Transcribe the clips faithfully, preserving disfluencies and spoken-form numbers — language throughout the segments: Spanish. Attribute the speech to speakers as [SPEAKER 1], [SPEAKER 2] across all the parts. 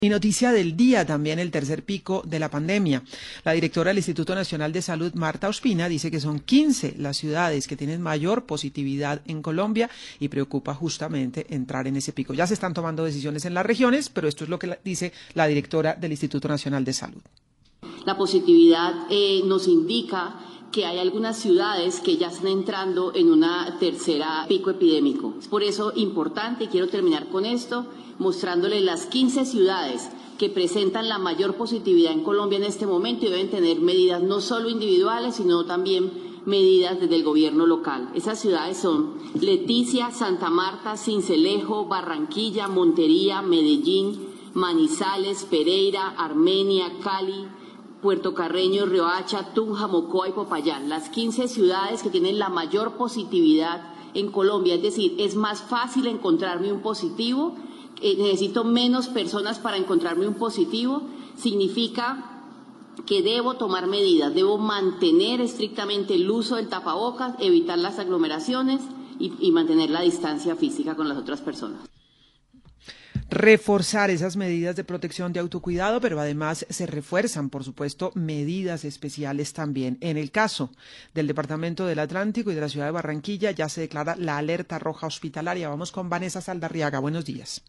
[SPEAKER 1] Y noticia del día, también el tercer pico de la pandemia. La directora del Instituto Nacional de Salud, Marta Ospina, dice que son quince las ciudades que tienen mayor positividad en Colombia y preocupa justamente entrar en ese pico. Ya se están tomando decisiones en las regiones, pero esto es lo que dice la directora del Instituto Nacional de Salud.
[SPEAKER 2] La positividad eh, nos indica que hay algunas ciudades que ya están entrando en una tercera pico epidémico. Es por eso importante, y quiero terminar con esto, mostrándoles las quince ciudades que presentan la mayor positividad en Colombia en este momento y deben tener medidas no solo individuales, sino también medidas desde el gobierno local. Esas ciudades son Leticia, Santa Marta, Sincelejo, Barranquilla, Montería, Medellín, Manizales, Pereira, Armenia, Cali, Puerto Carreño, Riohacha, Tunja, Mocoa y Popayán, las quince ciudades que tienen la mayor positividad en Colombia. Es decir, es más fácil encontrarme un positivo, eh, necesito menos personas para encontrarme un positivo, significa que debo tomar medidas, debo mantener estrictamente el uso del tapabocas, evitar las aglomeraciones y, y mantener la distancia física con las otras personas.
[SPEAKER 1] Reforzar esas medidas de protección, de autocuidado, pero además se refuerzan, por supuesto, medidas especiales también. En el caso del Departamento del Atlántico y de la ciudad de Barranquilla ya se declara la alerta roja hospitalaria. Vamos con Vanessa Saldarriaga. Buenos días.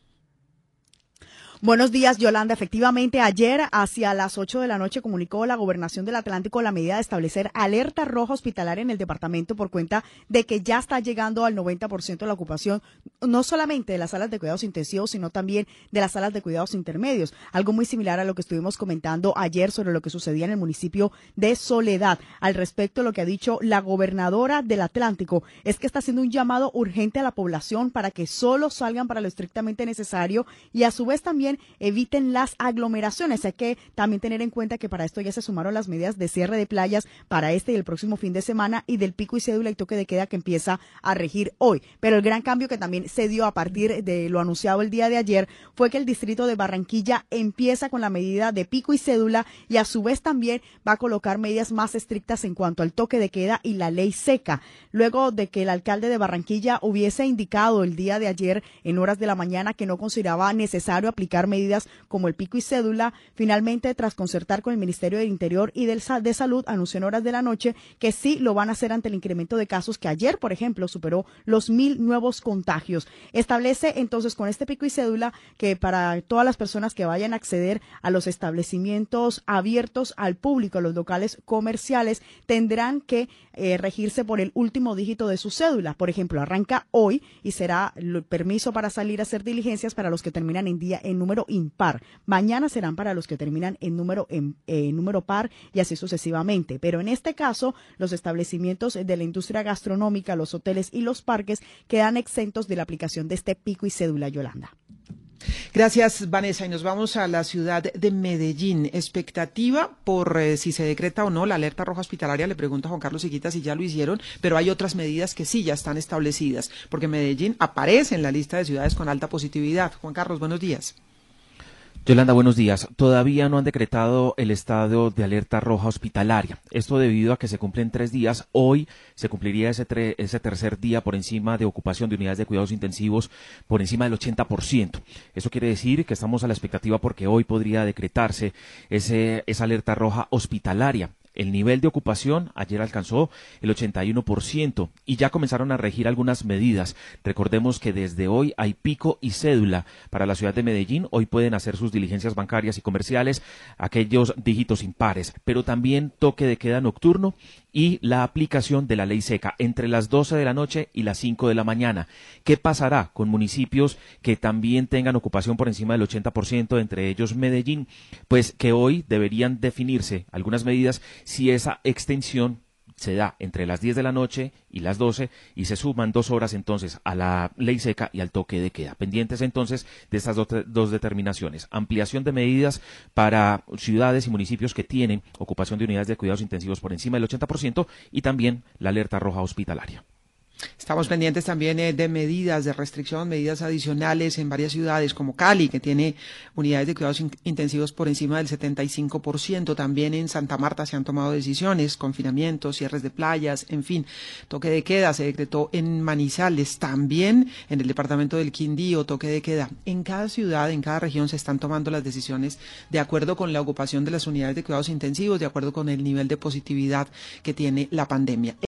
[SPEAKER 3] Buenos días, Yolanda. Efectivamente, ayer hacia las ocho de la noche comunicó la Gobernación del Atlántico la medida de establecer alerta roja hospitalaria en el departamento por cuenta de que ya está llegando al noventa por ciento de la ocupación, no solamente de las salas de cuidados intensivos, sino también de las salas de cuidados intermedios. Algo muy similar a lo que estuvimos comentando ayer sobre lo que sucedía en el municipio de Soledad. Al respecto, lo que ha dicho la gobernadora del Atlántico es que está haciendo un llamado urgente a la población para que solo salgan para lo estrictamente necesario y a su vez también eviten las aglomeraciones. Hay que también tener en cuenta que para esto ya se sumaron las medidas de cierre de playas para este y el próximo fin de semana y del pico y cédula y toque de queda que empieza a regir hoy. Pero el gran cambio que también se dio a partir de lo anunciado el día de ayer fue que el distrito de Barranquilla empieza con la medida de pico y cédula y a su vez también va a colocar medidas más estrictas en cuanto al toque de queda y la ley seca. Luego de que el alcalde de Barranquilla hubiese indicado el día de ayer en horas de la mañana que no consideraba necesario aplicar medidas como el pico y cédula, finalmente tras concertar con el Ministerio del Interior y del, de Salud anunció en horas de la noche que sí lo van a hacer ante el incremento de casos que ayer, por ejemplo, superó los mil nuevos contagios. Establece entonces con este pico y cédula que para todas las personas que vayan a acceder a los establecimientos abiertos al público, a los locales comerciales, tendrán que eh, regirse por el último dígito de su cédula. Por ejemplo, arranca hoy y será el permiso para salir a hacer diligencias para los que terminan en día en número impar. Mañana serán para los que terminan en número en, eh, número par y así sucesivamente. Pero en este caso, los establecimientos de la industria gastronómica, los hoteles y los parques quedan exentos de la aplicación de este pico y cédula, Yolanda.
[SPEAKER 1] Gracias, Vanessa. Y nos vamos a la ciudad de Medellín. Expectativa por eh, si se decreta o no la alerta roja hospitalaria. Le pregunto a Juan Carlos Higuita si ya lo hicieron, pero hay otras medidas que sí ya están establecidas, porque Medellín aparece en la lista de ciudades con alta positividad. Juan Carlos, buenos días.
[SPEAKER 4] Yolanda, buenos días. Todavía no han decretado el estado de alerta roja hospitalaria. Esto debido a que se cumplen tres días. Hoy se cumpliría ese, tre- ese tercer día por encima de ocupación de unidades de cuidados intensivos por encima del ochenta por ciento. Eso quiere decir que estamos a la expectativa porque hoy podría decretarse ese, esa alerta roja hospitalaria. El nivel de ocupación ayer alcanzó el ochenta y uno por ciento y ya comenzaron a regir algunas medidas. Recordemos que desde hoy hay pico y cédula para la ciudad de Medellín. Hoy pueden hacer sus diligencias bancarias y comerciales aquellos dígitos impares, pero también toque de queda nocturno y la aplicación de la ley seca entre las doce de la noche y las cinco de la mañana. ¿Qué pasará con municipios que también tengan ocupación por encima del ochenta por ciento, entre ellos Medellín? Pues que hoy deberían definirse algunas medidas si esa extensión se da entre las diez de la noche y las doce y se suman dos horas entonces a la ley seca y al toque de queda. Pendientes entonces de estas dos, dos determinaciones. Ampliación de medidas para ciudades y municipios que tienen ocupación de unidades de cuidados intensivos por encima del ochenta por ciento y también la alerta roja hospitalaria.
[SPEAKER 1] Estamos pendientes también eh, de medidas de restricción, medidas adicionales en varias ciudades como Cali, que tiene unidades de cuidados in intensivos por encima del setenta y cinco por ciento. También en Santa Marta se han tomado decisiones, confinamientos, cierres de playas, en fin, toque de queda se decretó en Manizales, también en el departamento del Quindío, toque de queda. En cada ciudad, en cada región se están tomando las decisiones de acuerdo con la ocupación de las unidades de cuidados intensivos, de acuerdo con el nivel de positividad que tiene la pandemia.